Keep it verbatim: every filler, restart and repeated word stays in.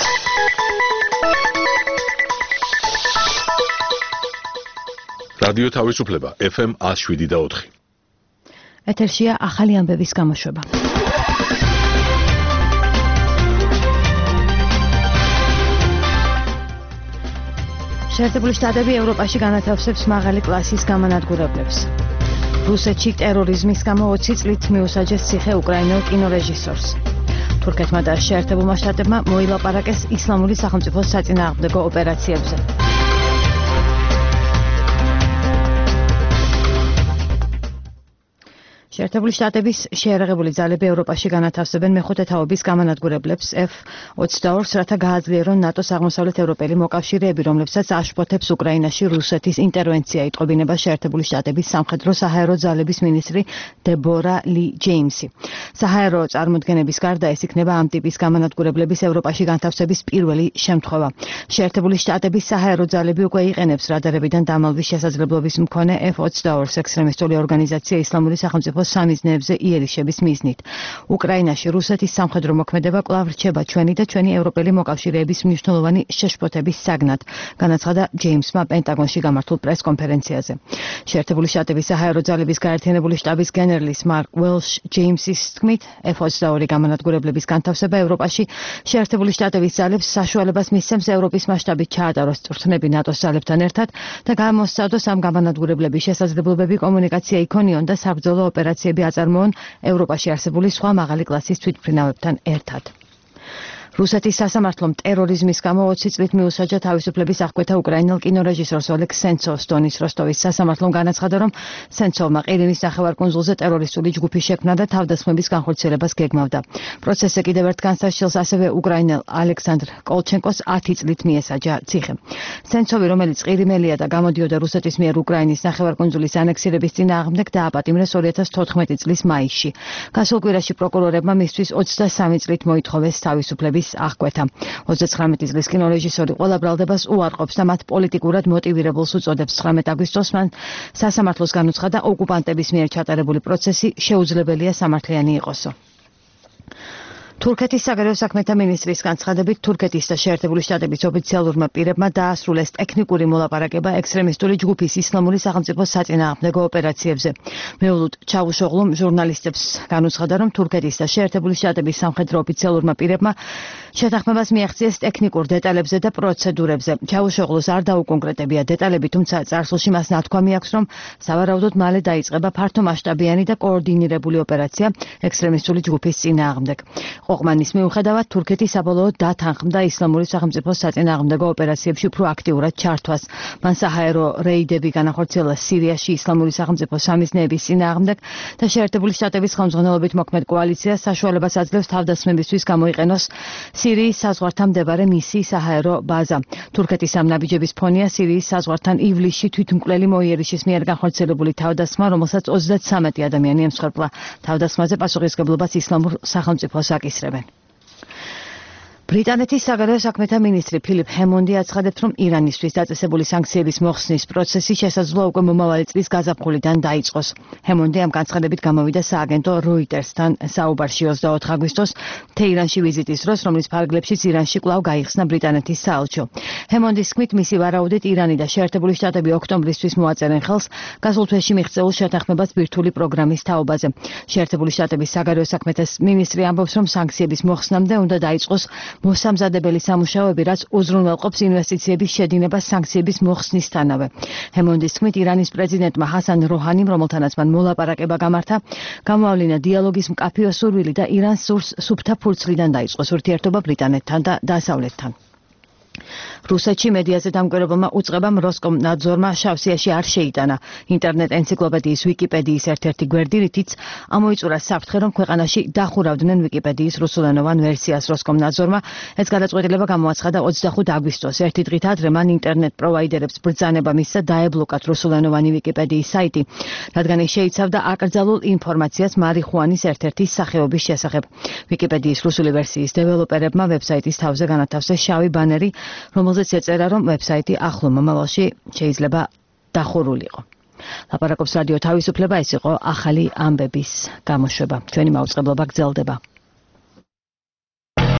რადიო თავისუფლება ეფ ემ one oh seven და four. ეთერშია ახალი ამბების გამოშვება. შეერთებული შტატები ევროპაში განათავსებს მაღალი კლასის გამანადგურებლებს. რუსეთში ტერორიზმის გამო ოცი წლით მიუსაჯეს ციხე უკრაინელ კინორეჟისორს. თურქეთმა და შეერთებულმა შტატებმა მოილაპარაკეს ისლამური სახელმწიფოს საწინააღმდეგო ოპერაციებზე. შეერთებული შტატების შეერაღებული ძალები ევროპაში განათავსებენ მეხუთე თაობის გამანადგურებლებს ეფ ოცდაორს, რათა გააძლიერონ ნატოს აღმოსავლეთ ევროპელი მოკავშირეები, რომლებსაც აშფოთებს უკრაინაში რუსეთის ინტერვენცია, იტყობინება შეერთებული შტატების სამხედრო საჰაერო ძალების მინისტრი დებორა ლი ჯეიმსი. საჰაერო წარმოდგენების გარდა ეს იქნება ამ ტიპის გამანადგურებლების ევროპაში განთავსების პირველი შემთხვევა. შეერთებული შტატების საჰაერო ძალები უკვე იყენებს რადარებიდან დამალვის შესაძლებლობის მქონე ეფ ოცდაორს ექსტრემისტული ორგანიზაცია ისლამური სახელმწიფოს სამიზნეებზე იერიშების მიზნით. უკრაინაში რუსეთის სამხედრო მოქმედება კვლავ რჩება ჩვენი და ჩვენი ევროპელი მოკავშირეების მნიშვნელოვანი შეშფოთების საგნად, განაცხადა ჯეიმსმა პენტაგონში გამართულ პრესკონფერენციაზე. შეერთებული შტატების საჰაერო ძალების გაერთიანებული შტაბის გენერლის მარკ უელშ ჯეიმსის თქმით, ეფ ოცდაორი გამანადგურებლების განთავსება ევროპაში შეერთებული შტატების ძალებს საშუალებას მისცემს ევროპის მასშტაბით ჩაატაროს წვრთნები ნატოს ძალებთან ერთად და გამოსცადოს ამ გამანადგურებლების შესაძლებლობები კომუნიკაცია იქონიონ და საბრძოლო ოპერაციები აწარმოონ ევროპაში არსებული სხვა მაღალი კლასის თვითმფრინავებთან ერთად. რუსეთის სასამართლომ ტერორიზმის გამო ოცი წლით მიუსაჯა თავისუფლების აღკვეთა უკრაინელ კინორეჟისორს ოლეგ სენცოვს. დონის როსტოვის სასამართლომ განაცხადა, რომ სენცოვმა ყირიმის ნახევარკუნძულზე ტერორისტული ჯგუფი შექმნა და თავდასხმების განხორციელებას გეგმავდა. პროცესზე კიდევ ერთ განსაცდელს ასევე უკრაინელ ალექსანდრ კოლჩენკოს ათი წლით მიესაჯა ციხე. სენცოვი, რომელიც ყირიმელია და გამოდიოდა რუსეთის მიერ უკრაინის ნახევარკუნძულის ანექსირების წინააღმდეგ, დააპატიმრეს ორი ათას თოთხმეტი წლის მაისში. გასულ კვირაში პროკურორებმა მისთვის ოცდასამი წლით მოითხოვეს თავისუფლების აღკვეთა. ოცდაცხრამეტი წლის კინორეჟისორი ყველა ბრალდებას უარყოფს და მათ პოლიტიკურად მოტივირებულს უწოდებს. ცხრამეტ აგვისტოს მან სასამართლოს განუცხადა, ოკუპანტების მიერ ჩატარებული პროცესი შეუძლებელია სამართლიანი იყოსო. თურქეთის საგარეო საქმეთა მინისტრის განცხადებით, თურქეთის და შეერთებული შტატების ოფიციალურმა პირებმა დაასრულეს ტექნიკური მოლაპარაკება ექსტრემისტული ჯგუფის ისლამური სახელმწიფოს საწინააღმდეგო ოპერაციებზე. მეულოდ ჩავუშოღლუმ ჟურნალისტებს განუცხადა, რომ თურქეთის და შეერთებული შტატების სამხედრო ოფიციალურმა პირებმა შეთანხმებას მიაღწიეს ტექნიკურ დეტალებზე და პროცედურებზე. ჩავუშოღლუს არ დაუკონკრეტებია დეტალები, თუმცა წარსულში მას ნათქვამი აქვს, რომ სავარაუდოდ მალე დაიწყება ფართომასშტაბიანი და კოორდინირებული ოპერაცია ექსტრემისტული ჯგუფის წინააღმდეგ. ყოყმანის მიუხედავად, თურქეთი საბოლოოდ დათანხმდა ისლამური სახელმწიფოს საწინააღმდეგო ოპერაციებში უფრო აქტიურად ჩართვას. მან საჰაერო რეიდები განახორციელა სირიაში ისლამური სახელმწიფოს სამიზნეების წინააღმდეგ და შეერთებული შტატების ხელმძღვანელობით მოქმედ კოალიციას საშუალებას აძლევს თავდასხმებისთვის გამოიყენოს სირიის საზღვართან მდებარე მისი საჰაერო ბაზა. თურქეთის ამ ნაბიჯების ფონია სირიის საზღვართან ივლისში თვითმკვლელი მოიერიშის მიერ განხორციელებული თავდასხმა, რომელსაც ოცდათსამეტი ადამიანი ემსხვერპლა. თავდასხმაზე პასუხისმგებლობას ისლამურ სახელმწიფოს აკისრებენ. ბრიტანეთის საგარეო საქმეთა მინისტრი ფილიპ ჰემონდი აცხადებს, რომ ირანისთვის დაწესებული სანქციების მოხსნის პროცესი შესაძლოა უკვე მომავალი წლის გაზაფხულიდან დაიწყოს. ჰემონდი ამ განცხადებით გამოვიდა სააგენტო როიტერსთან საუბარში ოცდაოთხ აგვისტოს თეირანში ვიზიტის დროს, რომლის ფარგლებშიც ირანში კვლავ გაიხსნა ბრიტანეთის საელჩო. ჰემონდის თქმით, მისი ვარაუდით ირანი და შეერთებული შტატები ოქტომბრისთვის მოაწერენ ხელს გასულ თვეში მიღწეულ შეთანხმებას ბირთვული პროგრამის თაობაზე. შეერთებული შტატების საგარეო საქმეთა მინისტრი ამბობს, რომ სანქციების მოხსნამდე უნდა დაიწყოს მოსამზადებელი სამუშაოები, რაც უზრუნველყოფს ინვესტიციების შედინებას სანქციების მოხსნისთანავე. ჰემონდის თქმით, ირანის პრეზიდენტმა ჰასან როჰანიმ, რომელთანაც მან მოლაპარაკება გამართა, გამოავლინა დიალოგის მკაფიო სურვილი და ირანს სურს სუფთა ფურცლიდან დაიწყოს ურთიერთობა ბრიტანეთთან და დასავლეთთან. რუსეთში მედიაზე დამკვირვებელმა უწყებამ როსკომნაძორმა შავსიაში არ შეიტანა. ინტერნეტ ენციკლოპედიის ვიკიპედიის ერთ-ერთი გვერდი, რითიც ამოიწურა საფრთხე, რომ ქვეყანაში დახურავდნენ ვიკიპედიის რუსულენოვან ვერსიას. როსკომნაძორმა ეს გადაწყვეტილება გამოაცხადა ოცდახუთ აგვისტოს. ერთი დღით ადრე მან ინტერნეტ პროვაიდერებს ბრძანება მისცა დაებლოკათ რუსულენოვანი ვიკიპედიის საიტი, რადგან ის შეიცავდა აკრძალულ ინფორმაციას მარიხუანის ერთ-ერთი სახეობის შესახებ. ვიკიპედიის რუსული ვერსიის დეველოპერებმა ვებსაიტის თავზე განათავსეს შავი ბანერი, რომელზეც ეწერა, რომ ვებსაიტი ახლო მომავალში შეიძლება დახურულიყო. ლაპარაკობს რადიო თავისუფლება, ეს იყო ახალი ამბების გამოშვება. ჩვენი მაუწყებლობა გრძელდება.